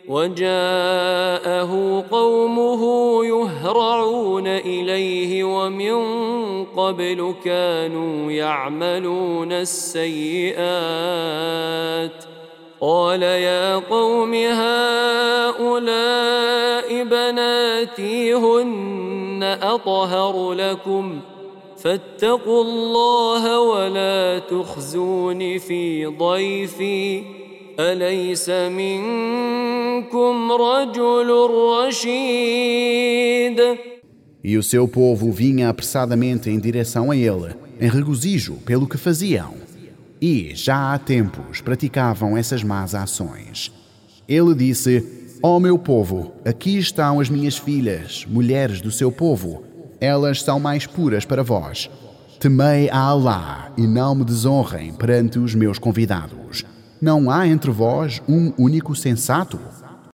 وجاءه قومه يهرعون إليه ومن قبل كانوا يعملون السيئات قال يا قوم هؤلاء بناتي هن أطهر لكم فاتقوا الله ولا تخزون في ضيفي أليس منكم رجل رشيد. E o seu povo vinha apressadamente em direção a ele, em regozijo pelo que faziam. E, já há tempos, praticavam essas más ações. Ele disse: ó meu povo, aqui estão as minhas filhas, mulheres do seu povo. Elas são mais puras para vós. Temei a Alá e não me desonrem perante os meus convidados. Não há entre vós um único sensato?